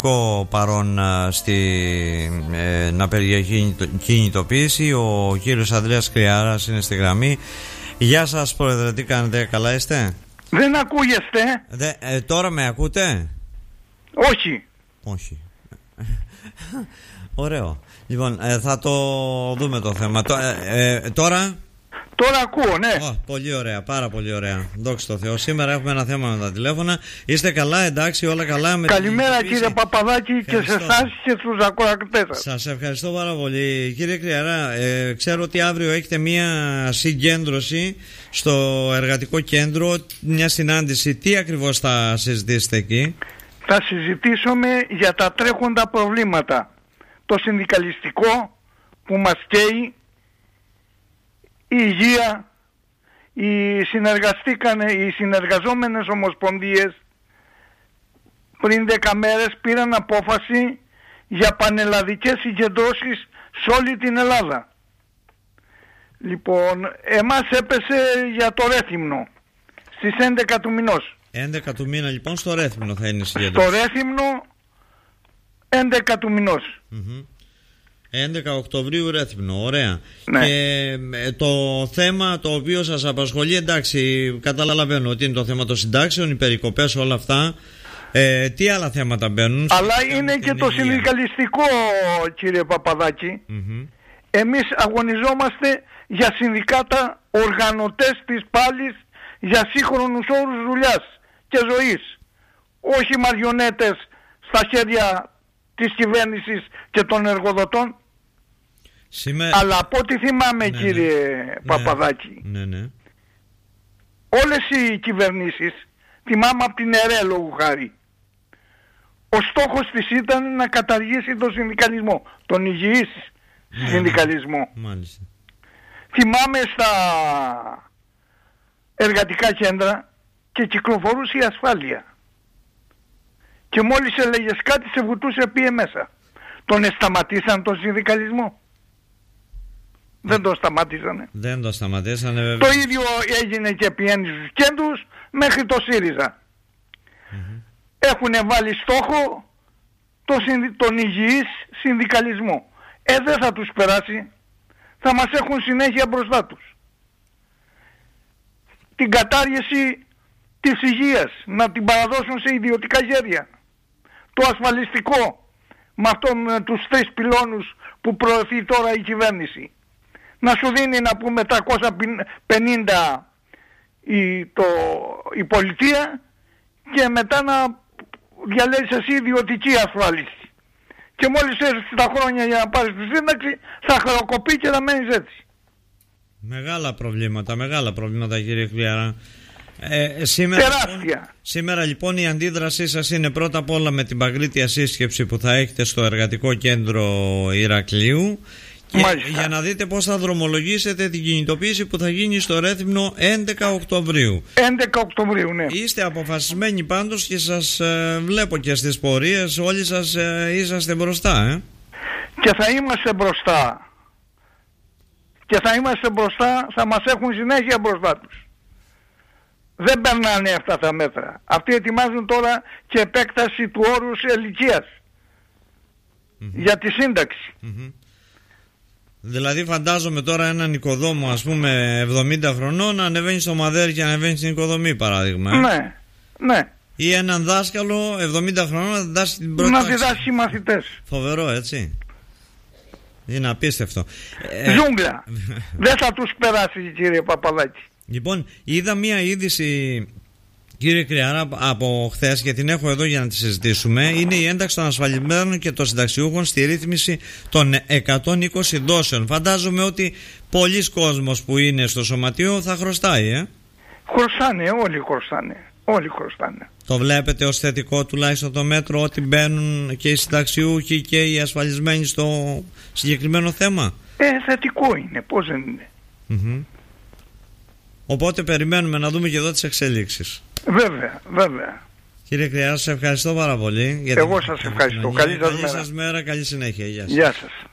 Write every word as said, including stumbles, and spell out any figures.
παρόν στη ε, να απεργιακή κινητοποίηση. Ο κύριος Ανδρέας Κρυάρας είναι στη γραμμή. Γεια σας πρόεδρε, τι κάνετε, καλά είστε? Δεν ακούγεστε? Δε, ε, τώρα με ακούτε? Όχι. Όχι. Ωραίο. Λοιπόν, ε, θα το δούμε το θέμα. ε, ε, Τώρα Τώρα ακούω, ναι. Oh, πολύ ωραία, πάρα πολύ ωραία. Δόξα τω Θεώ. Σήμερα έχουμε ένα θέμα με τα τηλέφωνα. Είστε καλά, εντάξει, όλα καλά? Με Καλημέρα κύριε Παπαδάκη. Ευχαριστώ. Και σε εσάς και στους ακροατές σας. Σας ευχαριστώ πάρα πολύ. Κύριε Κρυαρά, ε, ξέρω ότι αύριο έχετε μία συγκέντρωση στο εργατικό κέντρο, μια συνάντηση. Τι ακριβώς θα συζητήσετε εκεί? Θα συζητήσουμε για τα τρέχοντα προβλήματα. Το συνδικαλιστικό που μας καίει, η υγεία, οι, συνεργαστήκανε, οι συνεργαζόμενες ομοσπονδίες πριν δέκα μέρες πήραν απόφαση για πανελλαδικές συγκεντρώσεις σε όλη την Ελλάδα. Λοιπόν, εμάς έπεσε για το Ρέθυμνο στις έντεκα του μηνός. έντεκα του μήνα λοιπόν στο Ρέθυμνο θα είναι η συγκέντρωση. Στο Ρέθυμνο έντεκα του μηνός. Mm-hmm. έντεκα Οκτωβρίου Ρέθυμνο, ωραία. Ναι. Και το θέμα το οποίο σας απασχολεί, εντάξει, καταλαβαίνω ότι είναι το θέμα των συντάξεων, οι περικοπές, όλα αυτά. Ε, τι άλλα θέματα μπαίνουν? Αλλά είναι και το υγεία. Συνδικαλιστικό, κύριε Παπαδάκη. Mm-hmm. Εμείς αγωνιζόμαστε για συνδικάτα, οργανωτές της πάλης, για σύγχρονους όρους δουλειάς και ζωής. Όχι μαριονέτες στα χέρια της κυβέρνησης και των εργοδοτών. Σήμερα... Αλλά από ό,τι θυμάμαι, ναι, κύριε ναι. Παπαδάκη, ναι, ναι. όλες οι κυβερνήσεις, θυμάμαι από την ΕΡΕ λόγου χάρη, ο στόχος της ήταν να καταργήσει τον συνδικαλισμό, τον υγιής ναι, συνδικαλισμό. Μάλιστα. Θυμάμαι στα εργατικά κέντρα και κυκλοφορούσε η ασφάλεια. Και μόλις έλεγες κάτι σε βουτούσε πήγε μέσα. Τον σταματήσαν τον συνδικαλισμό? Δεν τον σταματήσανε. Δεν τον σταματήσανε βέβαια. Το ίδιο έγινε και πηγαίνει στους κέντρους μέχρι το ΣΥΡΙΖΑ. Mm-hmm. Έχουν βάλει στόχο τον, συνδι... τον υγιής συνδικαλισμό. Ε, δεν θα τους περάσει. Θα μας έχουν συνέχεια μπροστά τους. Την κατάργηση της υγείας να την παραδώσουν σε ιδιωτικά χέρια. Το ασφαλιστικό με αυτόν με τους τρεις πυλώνους που προωθεί τώρα η κυβέρνηση. Να σου δίνει να πούμε τριακόσια πενήντα η, το, η πολιτεία και μετά να διαλέγεις εσύ ιδιωτική ασφάλιση. Και μόλις έρθεις τα χρόνια για να πάρεις τη σύνταξη θα χρεοκοπεί και θα μένεις έτσι. Μεγάλα προβλήματα, μεγάλα προβλήματα κύριε Κρυαρά. Ε, σήμερα, λοιπόν, σήμερα λοιπόν η αντίδρασή σας είναι πρώτα απ' όλα με την παγκρίτια σύσκεψη που θα έχετε στο εργατικό κέντρο Ηρακλείου και για να δείτε πώς θα δρομολογήσετε την κινητοποίηση που θα γίνει στο Ρέθυμνο έντεκα Οκτωβρίου. έντεκα Οκτωβρίου, ναι. Είστε αποφασισμένοι πάντως και σας ε, βλέπω και στις πορείες όλοι σας ε, είσαστε μπροστά, ε? Και θα είμαστε μπροστά. Και θα είμαστε μπροστά, θα μας έχουν συνέχεια μπροστά τους. Δεν περνάνε αυτά τα μέτρα. Αυτοί ετοιμάζουν τώρα και επέκταση του όρους ηλικίας mm-hmm. για τη σύνταξη. Mm-hmm. Δηλαδή φαντάζομαι τώρα έναν οικοδόμο ας πούμε εβδομήντα χρονών να ανεβαίνει στο μαδέρι και να ανεβαίνει στην οικοδομή παράδειγμα. Ε? Ναι, ναι. Ή έναν δάσκαλο εβδομήντα χρονών να διδάσει την πρώτη να διδάσει μαθητές. Φοβερό, έτσι. Είναι απίστευτο. Ζούγκλα. Δεν θα τους περάσει κύριε Παπαδάκη. Λοιπόν, είδα μία είδηση κύριε Κρυαρά από χθες και την έχω εδώ για να τη συζητήσουμε. Είναι η ένταξη των ασφαλισμένων και των συνταξιούχων στη ρύθμιση των εκατόν είκοσι δόσεων. Φαντάζομαι ότι πολλοί κόσμος που είναι στο σωματείο θα χρωστάει, ε? Χρωστάνε, όλοι χρωστάνε. Όλοι χρωστάνε. Το βλέπετε ως θετικό τουλάχιστον το μέτρο ότι μπαίνουν και οι συνταξιούχοι και οι ασφαλισμένοι στο συγκεκριμένο θέμα? Ε, θετικό είναι, πώς δεν είναι. Mm-hmm. Οπότε περιμένουμε να δούμε και εδώ τις εξελίξεις. Βέβαια, βέβαια. Κύριε Κρυαρά, σας ευχαριστώ πάρα πολύ. Εγώ σας ευχαριστώ. Καλή σας μέρα. Καλή σας μέρα, καλή συνέχεια. Γεια σας. Γεια σας.